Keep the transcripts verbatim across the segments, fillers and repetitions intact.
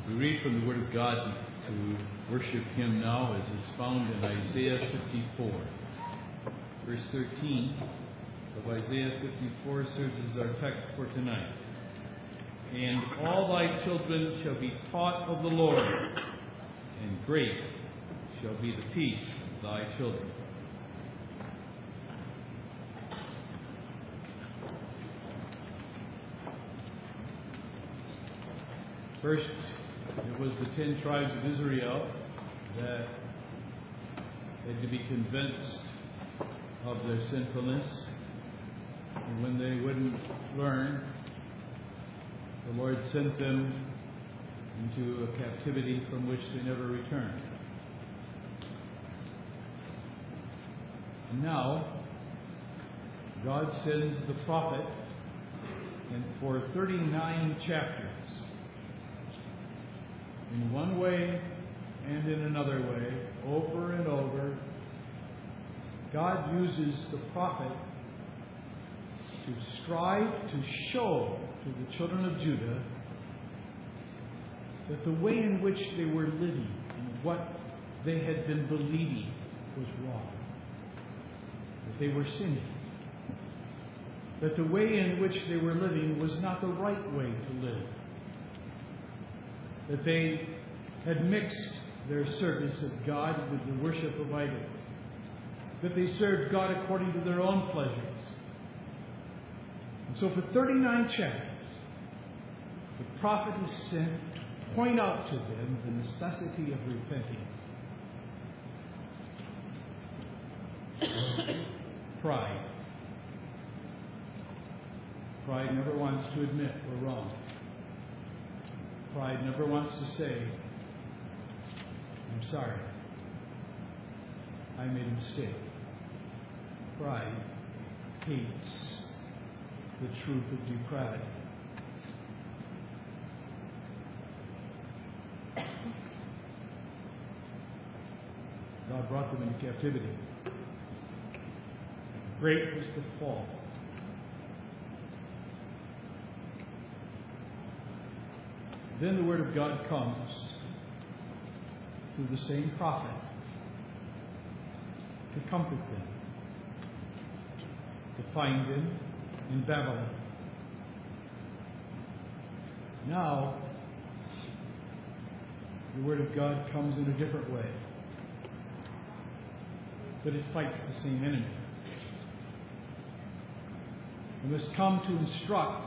We read from the Word of God to worship Him now as it's found in Isaiah fifty-four. Verse thirteen of Isaiah fifty-four serves as our text for tonight. And all thy children shall be taught of the Lord, and great shall be the peace of thy children. First, it was the ten tribes of Israel that had to be convinced of their sinfulness. And when they wouldn't learn, the Lord sent them into a captivity from which they never returned. And now, God sends the prophet, and for thirty-nine chapters, in one way and in another way, over and over, God uses the prophet to strive to show to the children of Judah that the way in which they were living and what they had been believing was wrong. That they were sinning. That the way in which they were living was not the right way to live. That they had mixed their service of God with the worship of idols. That they served God according to their own pleasures. And so for thirty-nine chapters, the prophet is sent to point out to them the necessity of repenting. Pride. Pride never wants to admit we're wrong. Pride never wants to say, I'm sorry. I made a mistake. Pride hates the truth of depravity. God brought them into captivity. Great was the fall. Then the Word of God comes through the same prophet to comfort them, to find them in Babylon. Now, the Word of God comes in a different way, but it fights the same enemy. It must come to instruct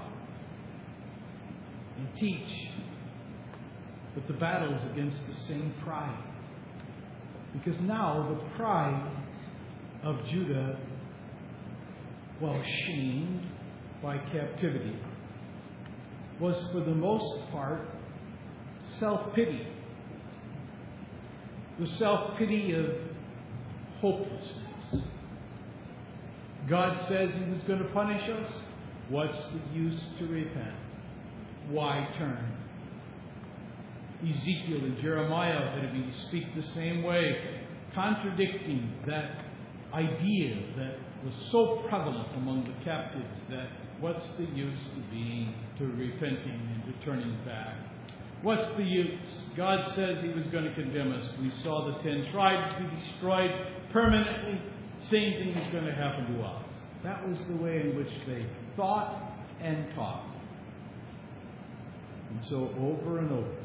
and teach. But the battle is against the same pride. Because now the pride of Judah, while shamed by captivity, was for the most part self-pity. The self-pity of hopelessness. God says He was going to punish us. What's the use to repent? Why turn? Ezekiel and Jeremiah had to speak the same way, contradicting that idea that was so prevalent among the captives that what's the use to being, to repenting and to turning back? What's the use? God says He was going to condemn us. We saw the ten tribes be destroyed permanently. Same thing is going to happen to us. That was the way in which they thought and taught. And so over and over,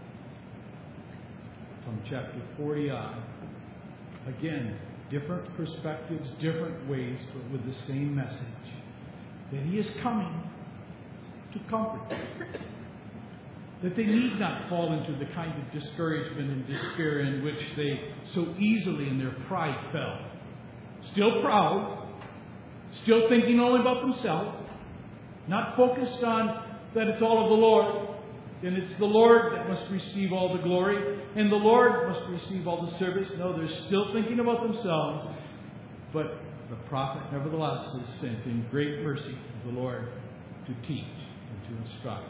from chapter forty on, again, different perspectives, different ways, but with the same message. That He is coming to comfort them. That they need not fall into the kind of discouragement and despair in which they so easily in their pride fell. Still proud, still thinking only about themselves, not focused on that it's all of the Lord. And it's the Lord that must receive all the glory, and the Lord must receive all the service. No, they're still thinking about themselves. But the prophet, nevertheless, is sent in great mercy of the Lord to teach and to instruct.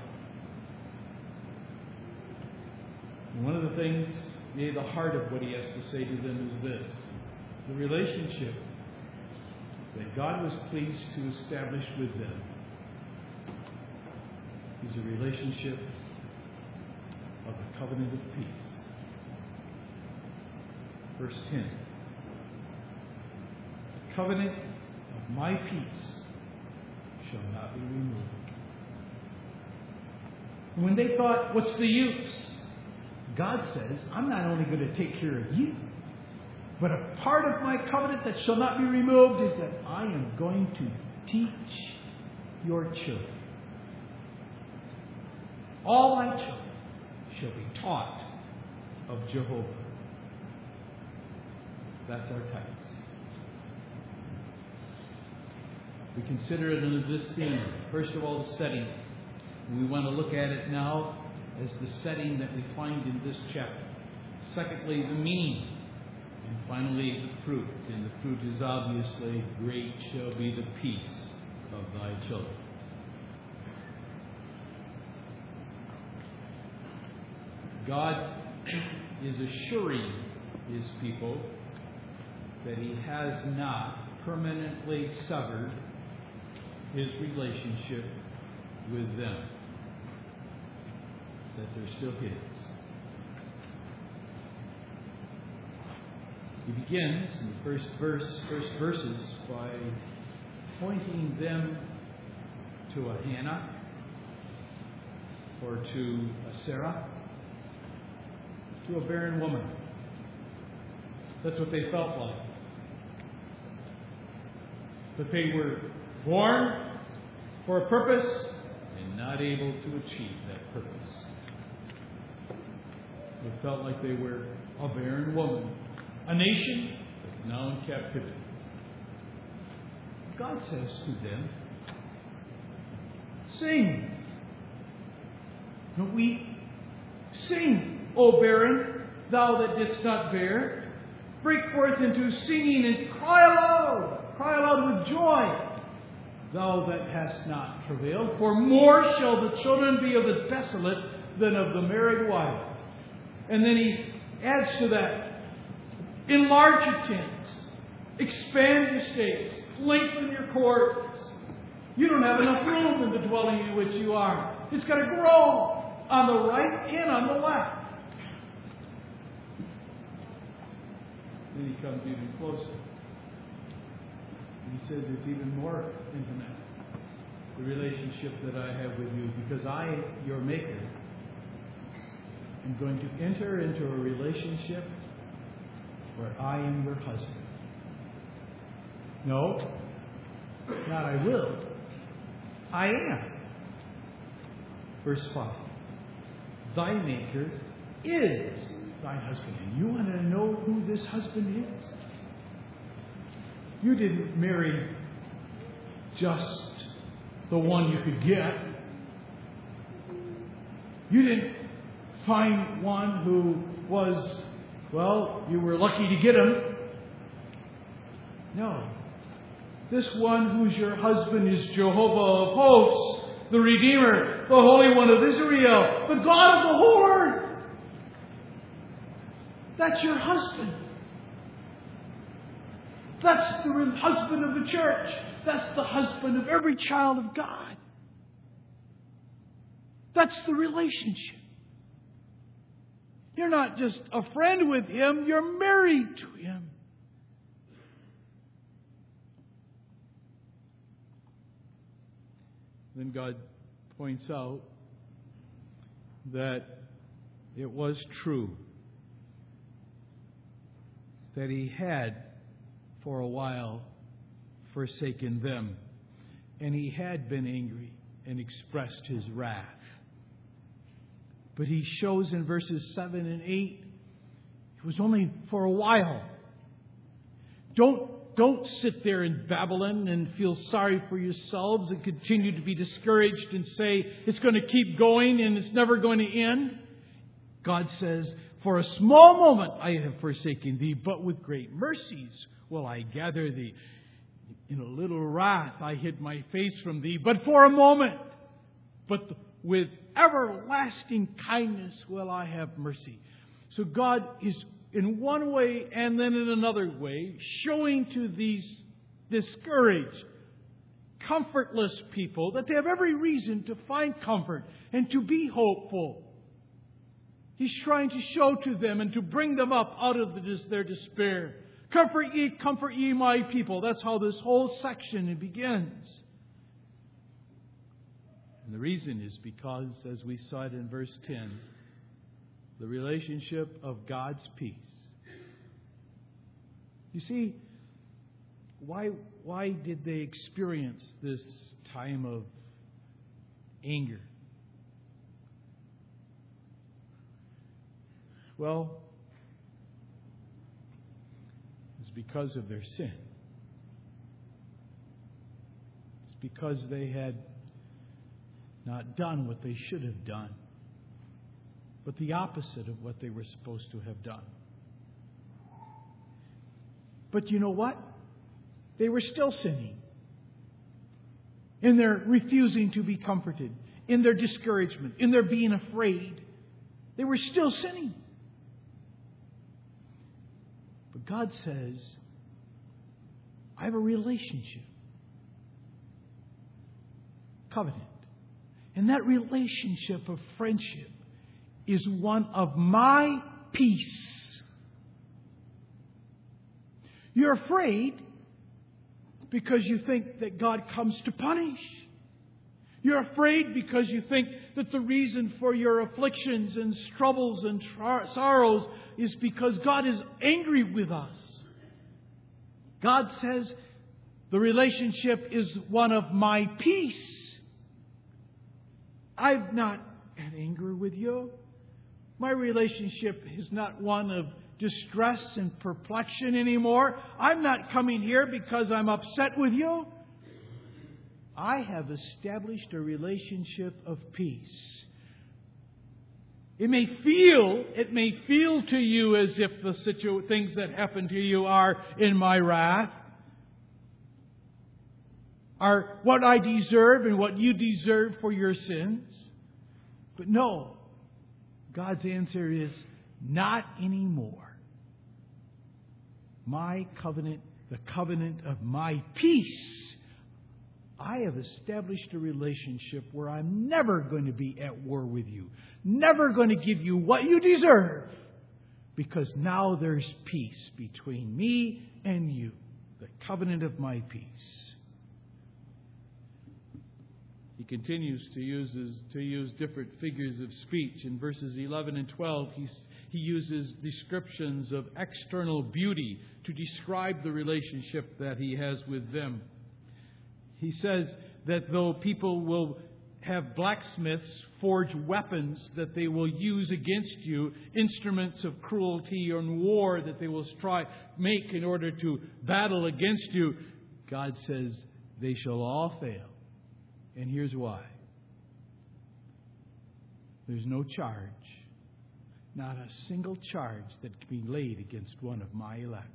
And one of the things, near the heart of what He has to say to them is this: the relationship that God was pleased to establish with them is a relationship of a covenant of peace. Verse ten. The covenant of my peace shall not be removed. And when they thought, what's the use? God says, I'm not only going to take care of you, but a part of my covenant that shall not be removed is that I am going to teach your children. All my children shall be taught of Jehovah. That's our text. We consider it under this theme. First of all, the setting. We want to look at it now as the setting that we find in this chapter. Secondly, the meaning. And finally, the fruit. And the fruit is obviously, great shall be the peace of thy children. God is assuring His people that He has not permanently severed His relationship with them. That they're still His. He begins in the first verse, first verses by pointing them to a Hannah or to a Sarah, to a barren woman. That's what they felt like. That they were born for a purpose and not able to achieve that purpose. They felt like they were a barren woman, a nation that's now in captivity. God says to them, sing. Don't weep. Sing, O barren, thou that didst not bear. Break forth into singing and cry aloud. Cry aloud with joy, thou that hast not travailed. For more shall the children be of the desolate than of the married wife. And then he adds to that, enlarge your tents, expand your states, lengthen your cords. You don't have enough room in the dwelling in which you are. It's got to grow on the right and on the left. Then he comes even closer. He says it's even more intimate, the relationship that I have with you, because I, your Maker, am going to enter into a relationship where I am your husband. No, not I will. I am. Verse five. Thy Maker is thy husband. And you want to know who this husband is? You didn't marry just the one you could get. You didn't find one who was, well, you were lucky to get him. No. This one who's your husband is Jehovah of hosts, the Redeemer, the Holy One of Israel, the God of the whole earth. That's your husband. That's the husband of the church. That's the husband of every child of God. That's the relationship. You're not just a friend with Him, you're married to Him. Then God points out that it was true that He had for a while forsaken them, and He had been angry and expressed His wrath. But He shows in verses seven and eight, it was only for a while. Don't, don't sit there in Babylon and feel sorry for yourselves and continue to be discouraged and say it's going to keep going and it's never going to end. God says, for a small moment I have forsaken thee, but with great mercies will I gather thee. In a little wrath I hid my face from thee, but for a moment. But with everlasting kindness will I have mercy. So God is in one way and then in another way showing to these discouraged, comfortless people that they have every reason to find comfort and to be hopeful. He's trying to show to them and to bring them up out of the, their despair. Comfort ye, comfort ye, my people. That's how this whole section begins. And the reason is because, as we saw it in verse ten, the relationship of God's peace. You see, why, why did they experience this time of anger? Well, it's because of their sin. It's because they had not done what they should have done, but the opposite of what they were supposed to have done. But you know what? They were still sinning in their refusing to be comforted, in their discouragement, in their being afraid. They were still sinning. But God says, I have a relationship, covenant. And that relationship of friendship is one of my peace. You're afraid because you think that God comes to punish. You're afraid because you think that the reason for your afflictions and troubles and tra- sorrows is because God is angry with us. God says the relationship is one of my peace. I've not had anger with you. My relationship is not one of distress and perplexion anymore. I'm not coming here because I'm upset with you. I have established a relationship of peace. It may feel, it may feel to you as if the situ- things that happen to you are in my wrath, are what I deserve and what you deserve for your sins. But no, God's answer is not anymore. My covenant, the covenant of my peace, I have established a relationship where I'm never going to be at war with you. Never going to give you what you deserve. Because now there's peace between me and you. The covenant of my peace. He continues to use, to use different figures of speech. In verses eleven and twelve, he's, he uses descriptions of external beauty to describe the relationship that he has with them. He says that though people will have blacksmiths forge weapons that they will use against you, instruments of cruelty and war that they will try make in order to battle against you, God says they shall all fail. And here's why. There's no charge, not a single charge that can be laid against one of my elect.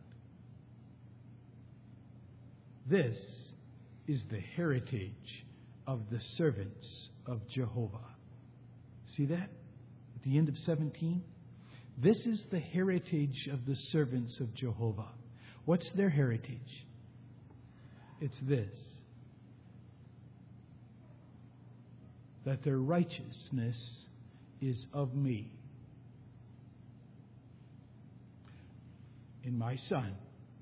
This is the heritage of the servants of Jehovah. See that? At the end of seventeen? This is the heritage of the servants of Jehovah. What's their heritage? It's this. That their righteousness is of me. In my Son,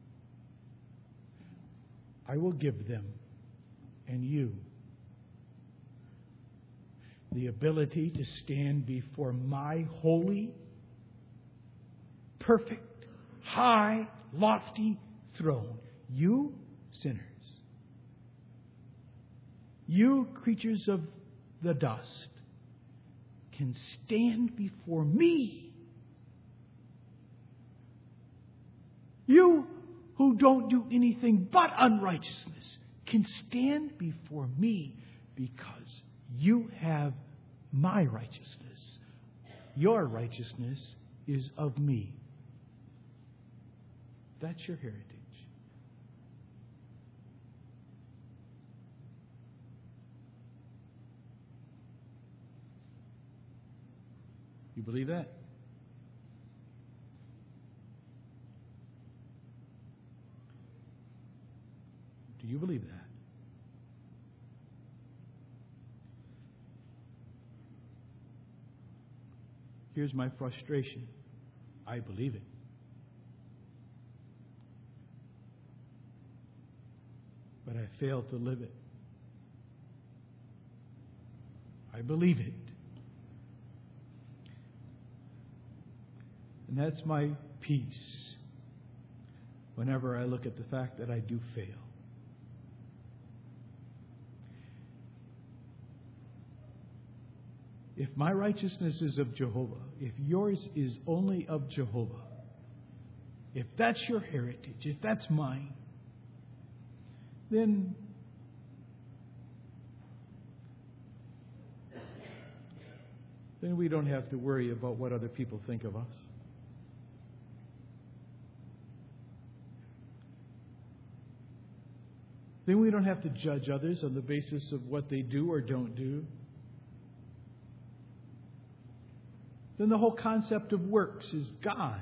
I will give them and you the ability to stand before my holy, perfect, high, lofty throne. You sinners. You creatures of the dust can stand before me. You who don't do anything but unrighteousness can stand before me because you have my righteousness. Your righteousness is of me. That's your heritage. You believe that? Do you believe that? Here's my frustration. I believe it. But I fail to live it. I believe it. And that's my peace whenever I look at the fact that I do fail. If my righteousness is of Jehovah, if yours is only of Jehovah, if that's your heritage, if that's mine, then then we don't have to worry about what other people think of us. Then we don't have to judge others on the basis of what they do or don't do. Then the whole concept of works is gone.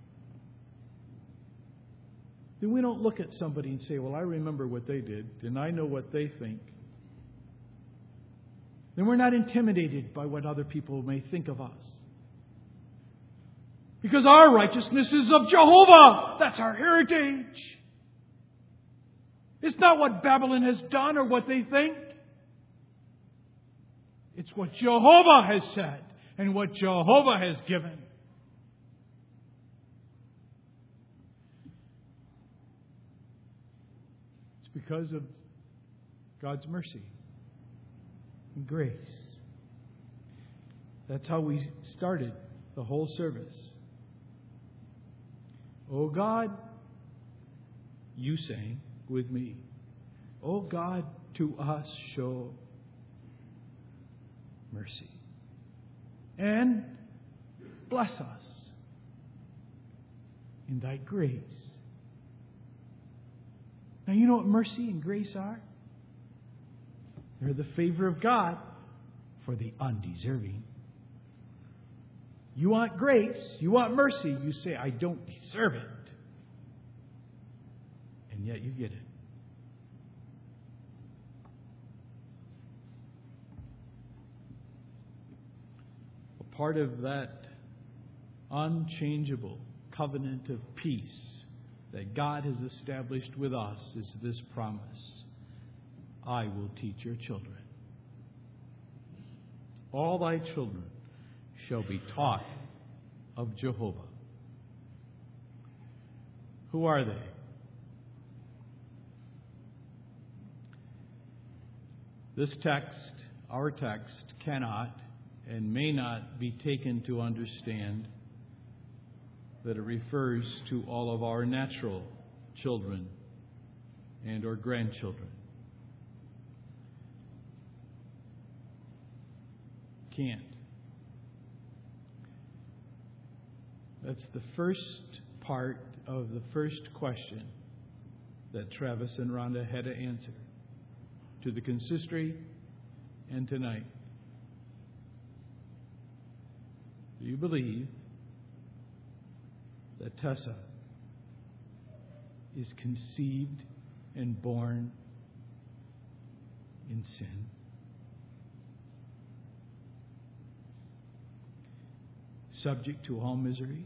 Then we don't look at somebody and say, well, I remember what they did, and I know what they think. Then we're not intimidated by what other people may think of us. Because our righteousness is of Jehovah. That's our heritage. It's not what Babylon has done or what they think. It's what Jehovah has said and what Jehovah has given. It's because of God's mercy and grace. That's how we started the whole service. Oh God, you sang with me. Oh God, to us show mercy. And bless us in thy grace. Now you know what mercy and grace are? They're the favor of God for the undeserving. You want grace, you want mercy, you say, I don't deserve it. And yet you get it. A part of that unchangeable covenant of peace that God has established with us is this promise. I will teach your children. All thy children shall be taught of Jehovah. Who are they? This text, our text, cannot and may not be taken to understand that it refers to all of our natural children and or grandchildren. Can't. That's the first part of the first question that Travis and Rhonda had to answer to the consistory and tonight. Do you believe that Tessa is conceived and born in sin? Subject to all miseries?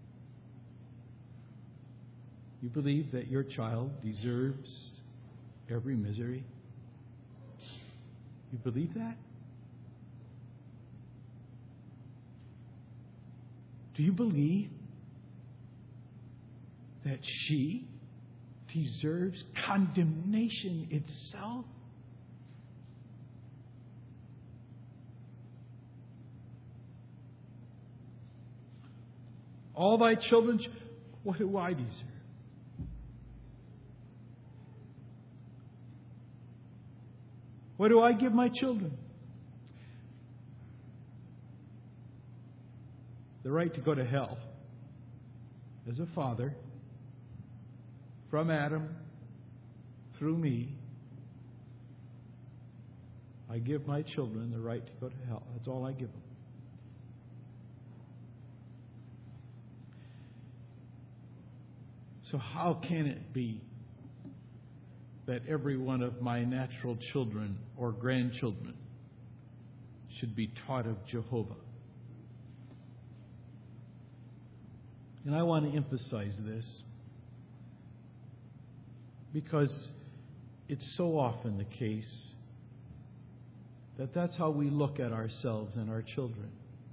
You believe that your child deserves every misery? You believe that? Do you believe that she deserves condemnation itself? All thy children, what do I deserve? What do I give my children? The right to go to hell as a father, from Adam, through me. I give my children the right to go to hell. That's all I give them. So how can it be that every one of my natural children or grandchildren should be taught of Jehovah? And I want to emphasize this because it's so often the case that that's how we look at ourselves and our children.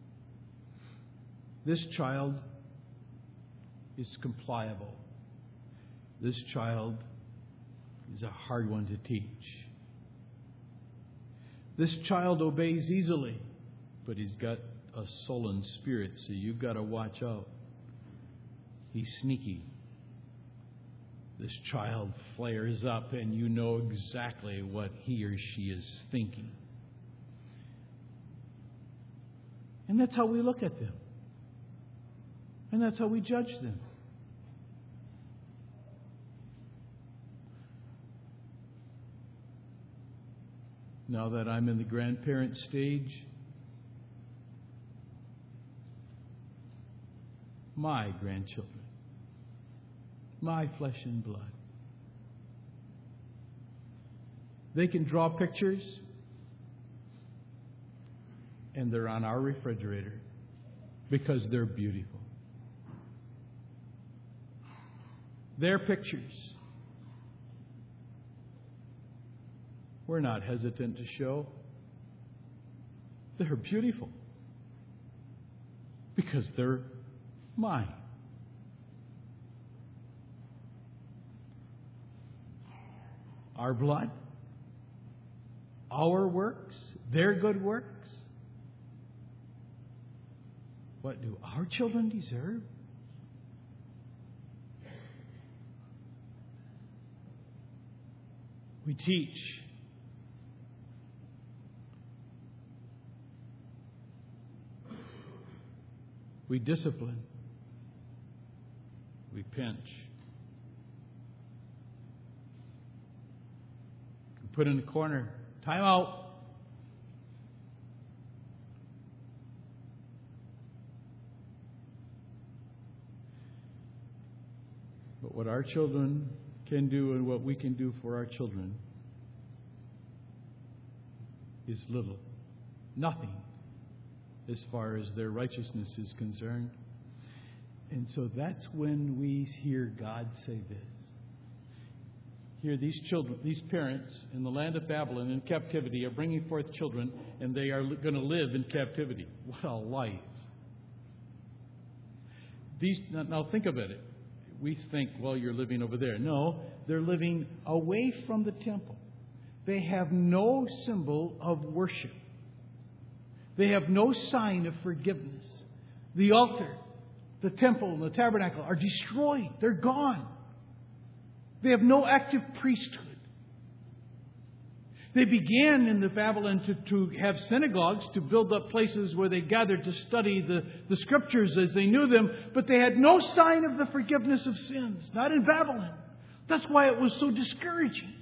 This child is compliable. This child is a hard one to teach. This child obeys easily, but he's got a sullen spirit, so you've got to watch out. He's sneaky. This child flares up and you know exactly what he or she is thinking. And that's how we look at them. And that's how we judge them. Now that I'm in the grandparent stage, my grandchildren, my flesh and blood, they can draw pictures and they're on our refrigerator because they're beautiful. Their pictures, we're not hesitant to show. They're beautiful because they're mine. Our blood, our works, their good works. What do our children deserve? We teach. We discipline. We pinch. We put in the corner. Time out. But what our children can do and what we can do for our children is little. Nothing as far as their righteousness is concerned. And so that's when we hear God say this. Here, these children, these parents in the land of Babylon in captivity are bringing forth children, and they are going to live in captivity. What a life. These, now think of it. We think, well, you're living over there. No, they're living away from the temple. They have no symbol of worship. They have no sign of forgiveness. The altar, the temple, and the tabernacle are destroyed. They're gone. They have no active priesthood. They began in the Babylon to, to have synagogues, to build up places where they gathered to study the, the Scriptures as they knew them, but they had no sign of the forgiveness of sins. Not in Babylon. That's why it was so discouraging.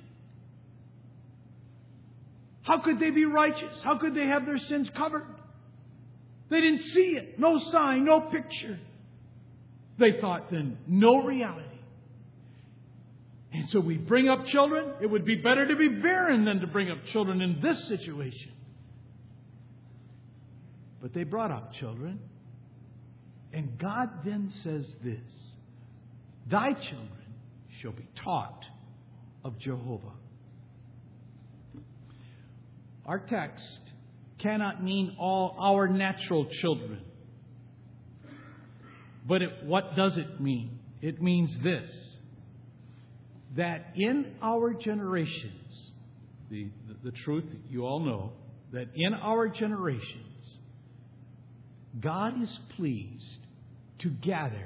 How could they be righteous? How could they have their sins covered? They didn't see it. No sign, no picture. They thought then, no reality. And so we bring up children. It would be better to be barren than to bring up children in this situation. But they brought up children. And God then says this: thy children shall be taught of Jehovah. Our text cannot mean all our natural children. But it, what does it mean? It means this: that in our generations, the, the, the truth you all know, that in our generations, God is pleased to gather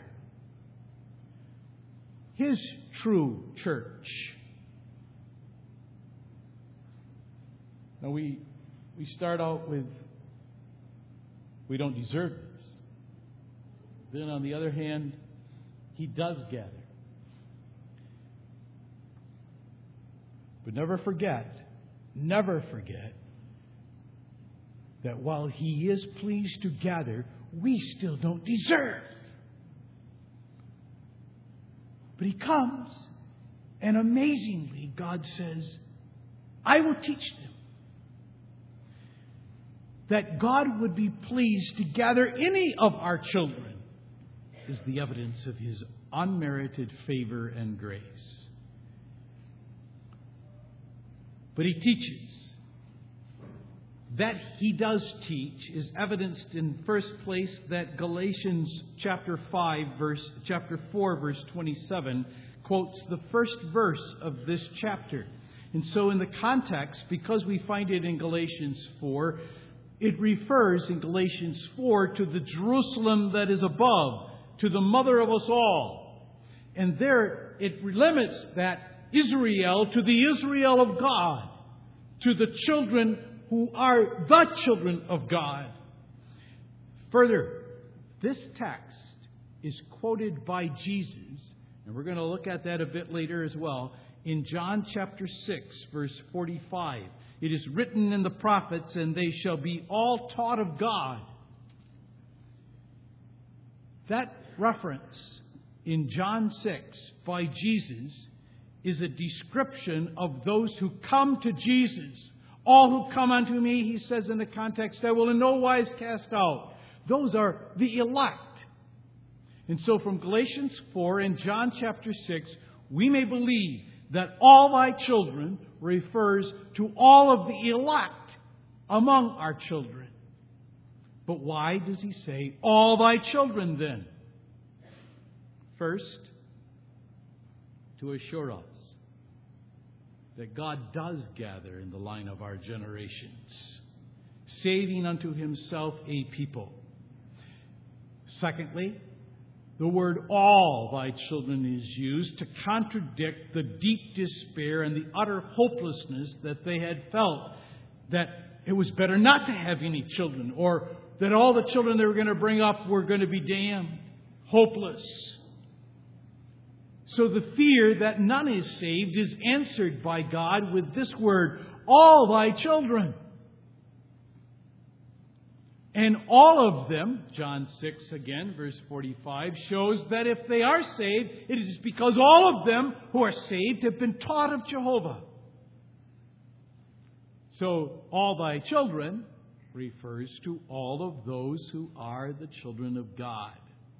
His true church. Now we we start out with, we don't deserve this. Then on the other hand, He does gather. But never forget, never forget that while He is pleased to gather, we still don't deserve. But He comes, and amazingly, God says, I will teach them. That God would be pleased to gather any of our children. is the evidence of His unmerited favor and grace. But He teaches. That He does teach is evidenced in first place that Galatians chapter five verse chapter four verse twenty-seven quotes the first verse of this chapter. And so in the context, because we find it in Galatians four, it refers in Galatians four to the Jerusalem that is above, to the mother of us all. And there it limits that Israel to the Israel of God, to the children who are the children of God. Further, this text is quoted by Jesus, and we're going to look at that a bit later as well, in John chapter six, verse forty-five. It is written in the prophets, and they shall be all taught of God. That reference in John six by Jesus is a description of those who come to Jesus. All who come unto me, He says in the context, I will in no wise cast out. Those are the elect. And so from Galatians four and John chapter six, we may believe that all thy children refers to all of the elect among our children. But why does He say all thy children then? First, to assure us that God does gather in the line of our generations, saving unto Himself a people. Secondly, the word all thy children is used to contradict the deep despair and the utter hopelessness that they had felt, that it was better not to have any children, or that all the children they were going to bring up were going to be damned, hopeless. So the fear that none is saved is answered by God with this word, all thy children. And all of them, John six again, verse forty-five, shows that if they are saved, it is because all of them who are saved have been taught of Jehovah. So, all thy children refers to all of those who are the children of God.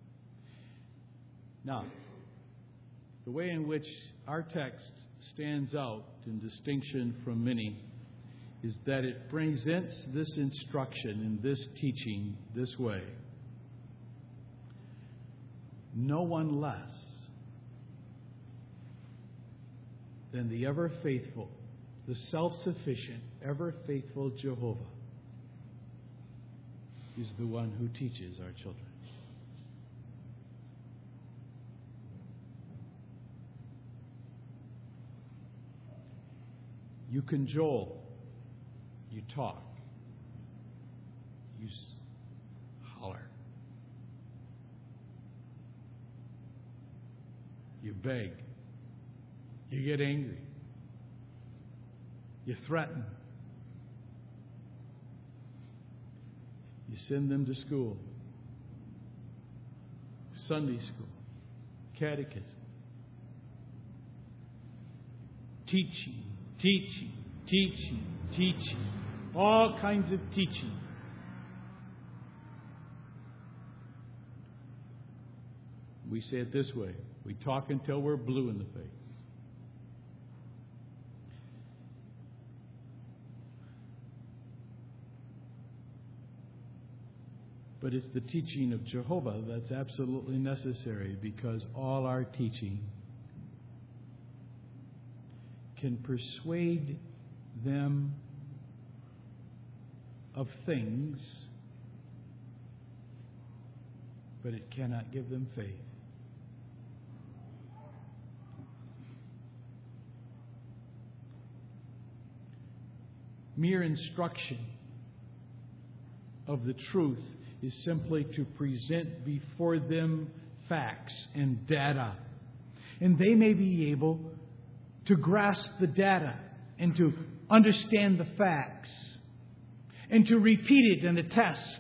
Now, the way in which our text stands out in distinction from many is that it presents this instruction and this teaching this way. No one less than the ever-faithful, the self-sufficient, ever-faithful Jehovah is the one who teaches our children. You cajole, you talk, you holler, you beg, you get angry, you threaten, you send them to school, Sunday school, catechism, teaching, teaching, teaching, teaching, all kinds of teaching. We say it this way: we talk until we're blue in the face. But it's the teaching of Jehovah that's absolutely necessary, because all our teaching can persuade them of things, but it cannot give them faith. Mere instruction of the truth is simply to present before them facts and data. And they may be able to grasp the data and to understand the facts and to repeat it and attest.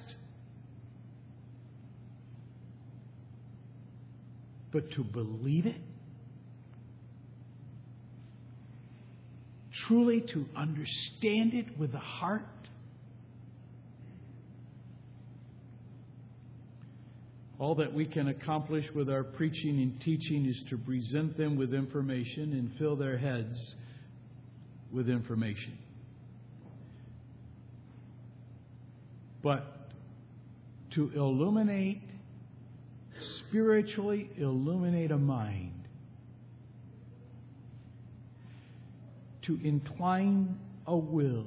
But to believe it, truly to understand it with the heart, All that we can accomplish with our preaching and teaching is to present them with information and fill their heads with information. But to illuminate, spiritually illuminate a mind, to incline a will,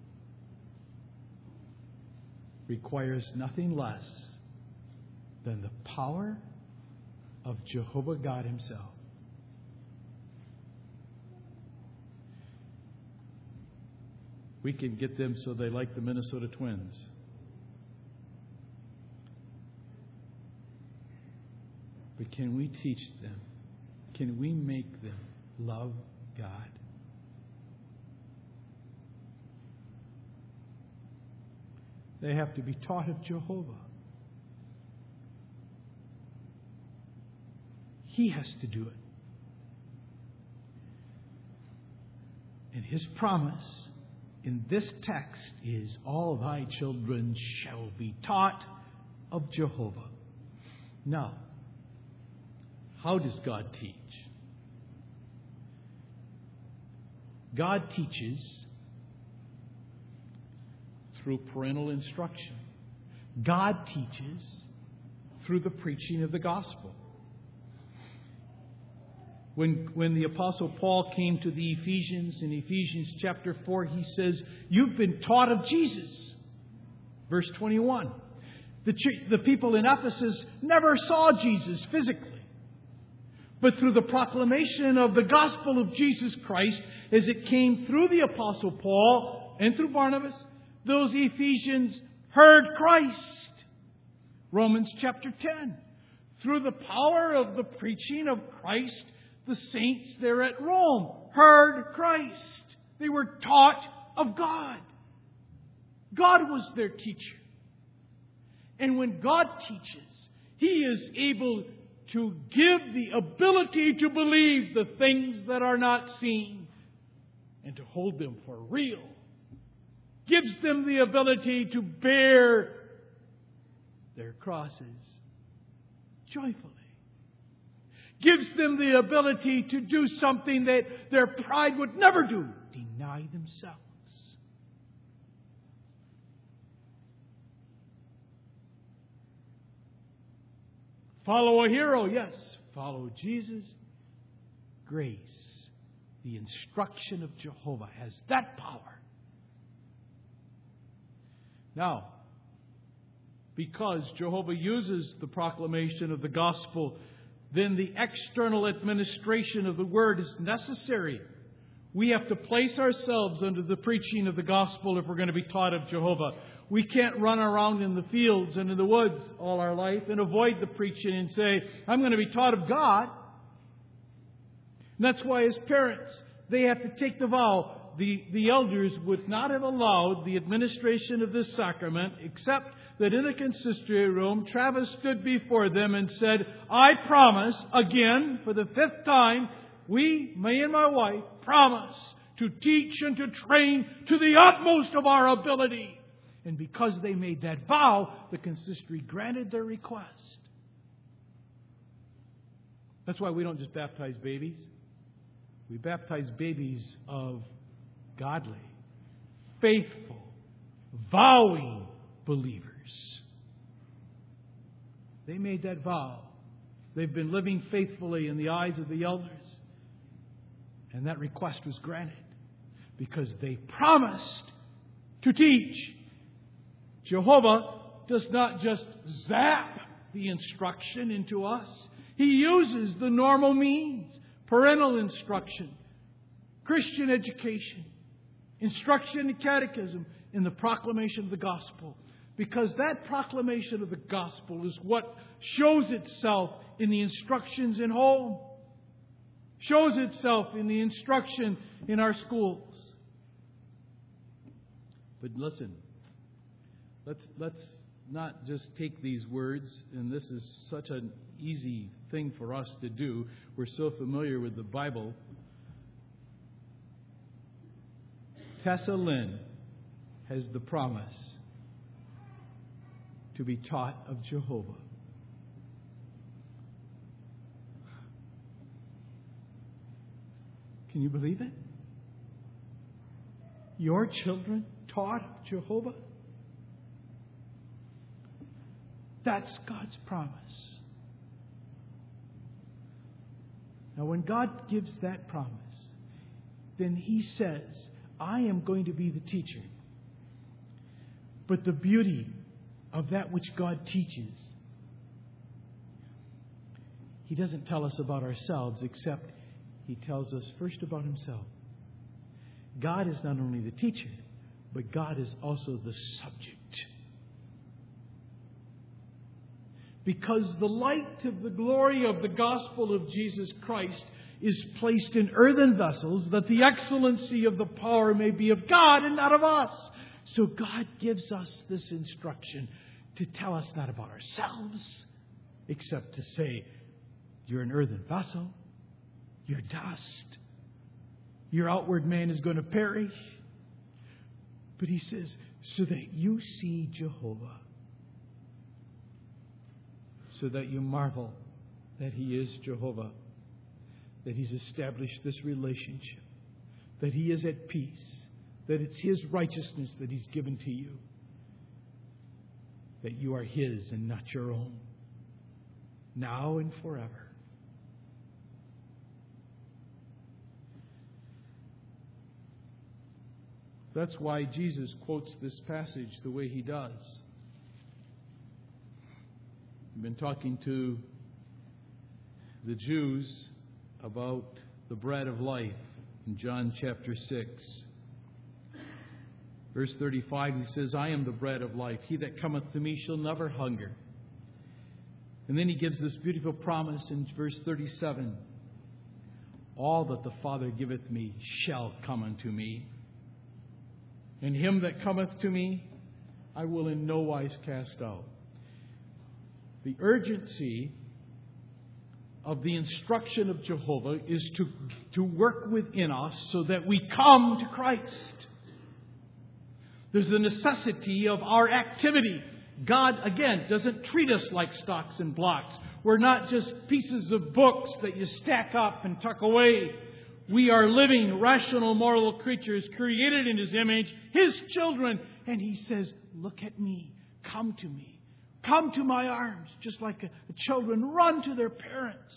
requires nothing less than the power of Jehovah God Himself. We can get them so they like the Minnesota Twins. But can we teach them? Can we make them love God? They have to be taught of Jehovah. He has to do it. And His promise in this text is, all thy children shall be taught of Jehovah. Now, how does God teach? God teaches through parental instruction. God teaches through the preaching of the gospel. When, when the Apostle Paul came to the Ephesians, in Ephesians chapter four, he says, you've been taught of Jesus. Verse twenty-one. The, the people in Ephesus never saw Jesus physically. But through the proclamation of the gospel of Jesus Christ, as it came through the Apostle Paul and through Barnabas, those Ephesians heard Christ. Romans chapter ten. Through the power of the preaching of Christ, the saints there at Rome heard Christ. They were taught of God. God was their teacher. And when God teaches, He is able to give the ability to believe the things that are not seen and to hold them for real. Gives them the ability to bear their crosses joyfully. Gives them the ability to do something that their pride would never do. Deny themselves. Follow a hero, yes. Follow Jesus. Grace, the instruction of Jehovah, has that power. Now, because Jehovah uses the proclamation of the gospel, then the external administration of the word is necessary. We have to place ourselves under the preaching of the gospel if we're going to be taught of Jehovah. We can't run around in the fields and in the woods all our life and avoid the preaching and say, I'm going to be taught of God. And that's why as parents, they have to take the vow. The, the elders would not have allowed the administration of this sacrament except that in the consistory room, Travis stood before them and said, I promise, again, for the fifth time, we, me and my wife, promise to teach and to train to the utmost of our ability. And because they made that vow, the consistory granted their request. That's why we don't just baptize babies. We baptize babies of godly, faithful, vowing believers. They made that vow. They've been living faithfully in the eyes of the elders. And that request was granted because they promised to teach. Jehovah does not just zap the instruction into us. He uses the normal means. Parental instruction, Christian education, instruction in catechism, in the proclamation of the gospel. Because that proclamation of the gospel is what shows itself in the instructions in home. Shows itself in the instruction in our schools. But listen, let's let's not just take these words, and this is such an easy thing for us to do. We're so familiar with the Bible. Tessa Lynn has the promise to be taught of Jehovah. Can you believe it? Your children taught Jehovah? That's God's promise. Now, when God gives that promise, then He says, I am going to be the teacher. But the beauty of that which God teaches, He doesn't tell us about ourselves, except He tells us first about Himself. God is not only the teacher, but God is also the subject. Because the light of the glory of the gospel of Jesus Christ is placed in earthen vessels, that the excellency of the power may be of God and not of us. So God gives us this instruction to tell us not about ourselves, except to say, you're an earthen vessel, you're dust, your outward man is going to perish. But He says, so that you see Jehovah, so that you marvel that He is Jehovah, that He's established this relationship, that He is at peace, that it's His righteousness that He's given to you, that you are His and not your own, now and forever. That's why Jesus quotes this passage the way He does. We've been talking to the Jews about the bread of life in John chapter six. Verse thirty-five, He says, I am the bread of life. He that cometh to me shall never hunger. And then He gives this beautiful promise in verse thirty-seven. All that the Father giveth me shall come unto me. And him that cometh to me, I will in no wise cast out. The urgency of the instruction of Jehovah is to, to work within us so that we come to Christ. There's a necessity of our activity. God, again, doesn't treat us like stocks and blocks. We're not just pieces of books that you stack up and tuck away. We are living, rational, moral creatures created in His image, His children. And He says, look at me. Come to me. Come to my arms. Just like a, a children run to their parents.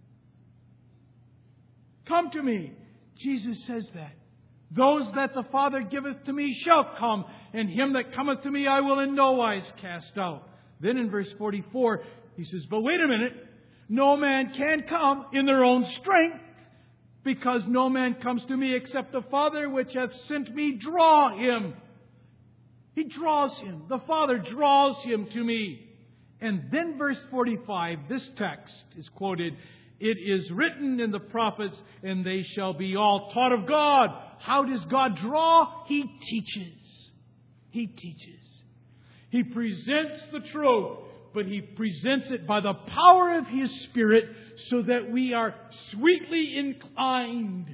Come to me. Jesus says that. Those that the Father giveth to me shall come, and him that cometh to me I will in no wise cast out. Then in verse forty-four, He says, but wait a minute. No man can come in their own strength, because no man comes to me except the Father which hath sent me draw him. He draws him. The Father draws him to me. And then verse forty-five, this text is quoted. It is written in the prophets, and they shall be all taught of God. How does God draw? He teaches. He teaches. He presents the truth, but He presents it by the power of His Spirit so that we are sweetly inclined.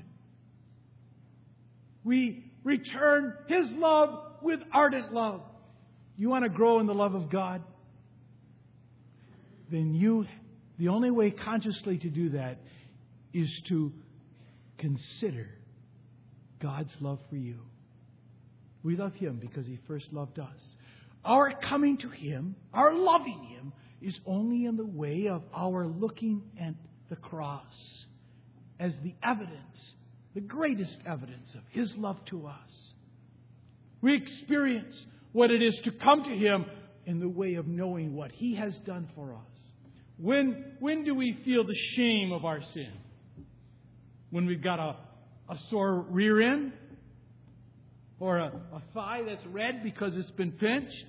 We return His love with ardent love. You want to grow in the love of God? Then you, the only way consciously to do that is to consider God's love for you. We love Him because He first loved us. Our coming to Him, our loving Him, is only in the way of our looking at the cross as the evidence, the greatest evidence of His love to us. We experience what it is to come to Him in the way of knowing what He has done for us. When, when do we feel the shame of our sin? When we've got a, a sore rear end? Or a, a thigh that's red because it's been pinched?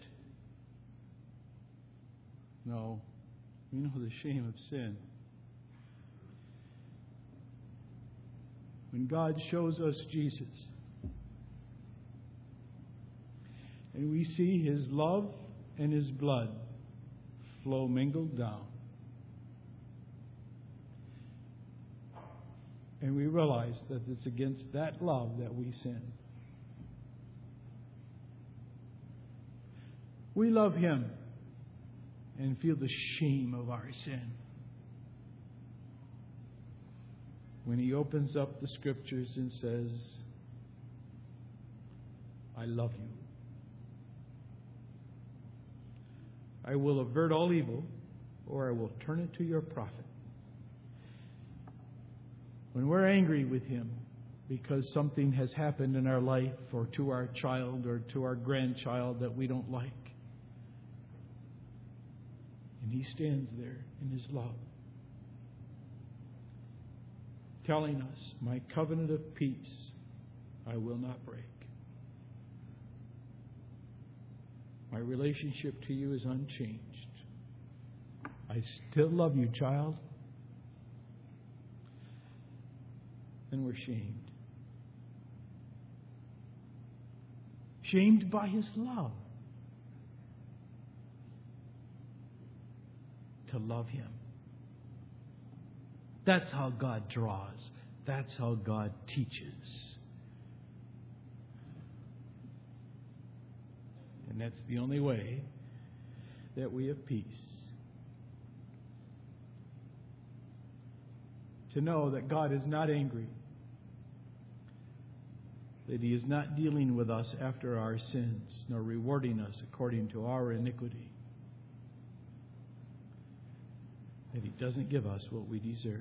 No. We know the shame of sin. When God shows us Jesus, and we see His love and His blood flow mingled down, and we realize that it's against that love that we sin. We love Him and feel the shame of our sin. when He opens up the Scriptures and says, I love you. I will avert all evil, or I will turn it to your profit. When we're angry with Him because something has happened in our life or to our child or to our grandchild that we don't like, and He stands there in His love, telling us, my covenant of peace I will not break. My relationship to you is unchanged. I still love you, child. And we're shamed. Shamed by His love. To love Him. That's how God draws. That's how God teaches. And that's the only way that we have peace. To know that God is not angry. That He is not dealing with us after our sins, nor rewarding us according to our iniquity. That He doesn't give us what we deserve.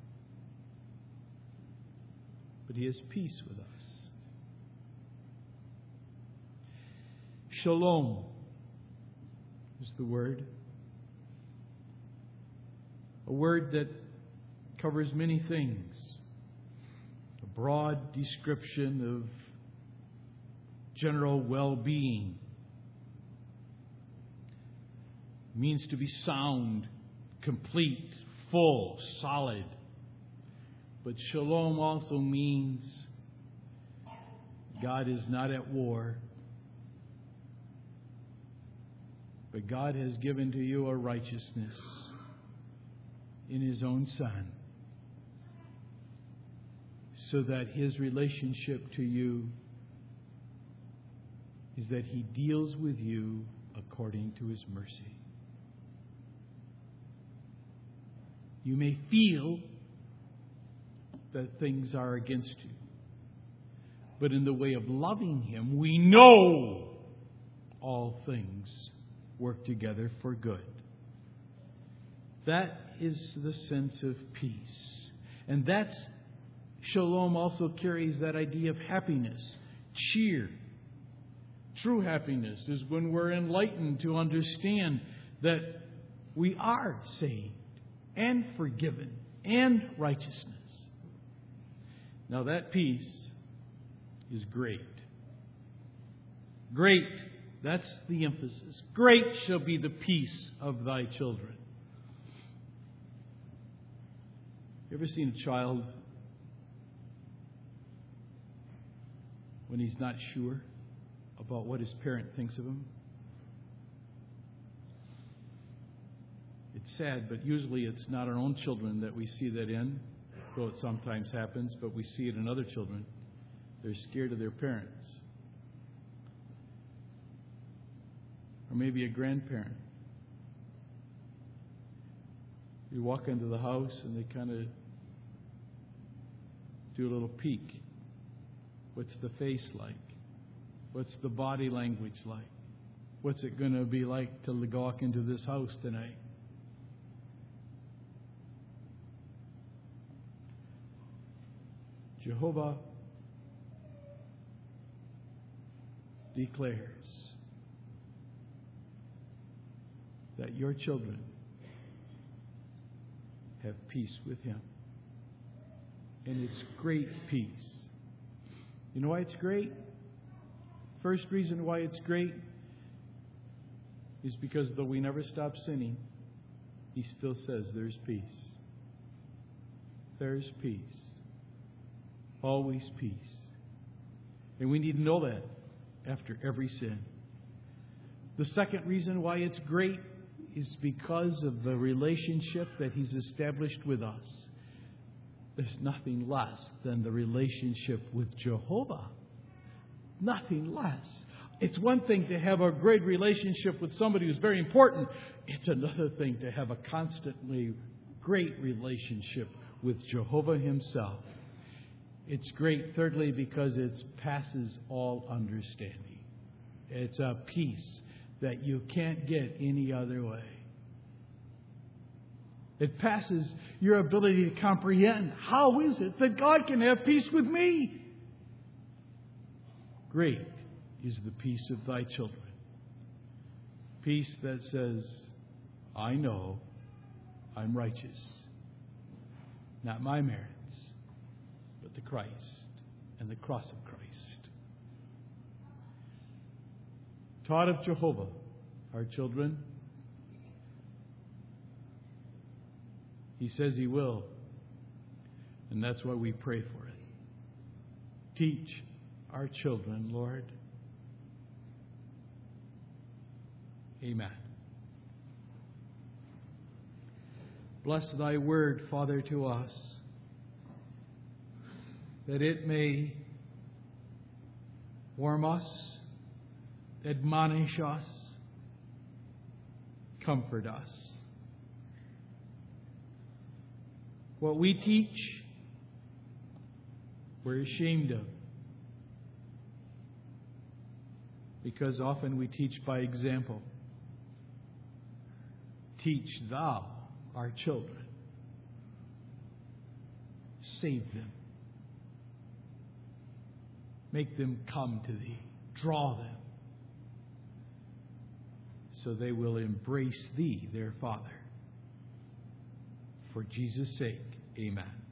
But He has peace with us. Shalom is the word. A word that covers many things. A broad description of general well-being. It means to be sound, complete, full, solid. But shalom also means God is not at war. But God has given to you a righteousness in His own Son, so that His relationship to you is that He deals with you according to His mercy. You may feel that things are against you, but in the way of loving Him, we know all things work together for good. That is the sense of peace. And that's, shalom also carries that idea of happiness, cheer. True happiness is when we're enlightened to understand that we are saved and forgiven and righteousness. Now that peace is great. Great. That's the emphasis. Great shall be the peace of thy children. You ever seen a child when he's not sure about what his parent thinks of him? It's sad, but usually it's not our own children that we see that in, though it sometimes happens, but we see it in other children. They're scared of their parents. Or maybe a grandparent. You walk into the house and they kind of do a little peek. What's the face like? What's the body language like? What's it going to be like to walk into this house tonight? Jehovah declares that your children have peace with Him. And it's great peace. You know why it's great? First reason why it's great is because though we never stop sinning, He still says there's peace. There's peace. Always peace. And we need to know that after every sin. The second reason why it's great is because of the relationship that He's established with us. There's nothing less than the relationship with Jehovah. Nothing less. It's one thing to have a great relationship with somebody who's very important. It's another thing to have a constantly great relationship with Jehovah himself. It's great, thirdly, because it passes all understanding. It's a peace that you can't get any other way. It passes your ability to comprehend. How is it that God can have peace with me? Great is the peace of thy children. Peace that says, I know I'm righteous. Not my merits, but the Christ and the cross of Christ. Taught of Jehovah, our children. He says He will. And that's why we pray for it. Teach our children, Lord. Amen. Bless thy word, Father, to us, that it may warm us, admonish us, comfort us. What we teach, we're ashamed of, because often we teach by example. Teach thou our children. Save them. Make them come to thee. Draw them. So they will embrace thee, their Father. For Jesus' sake, amen.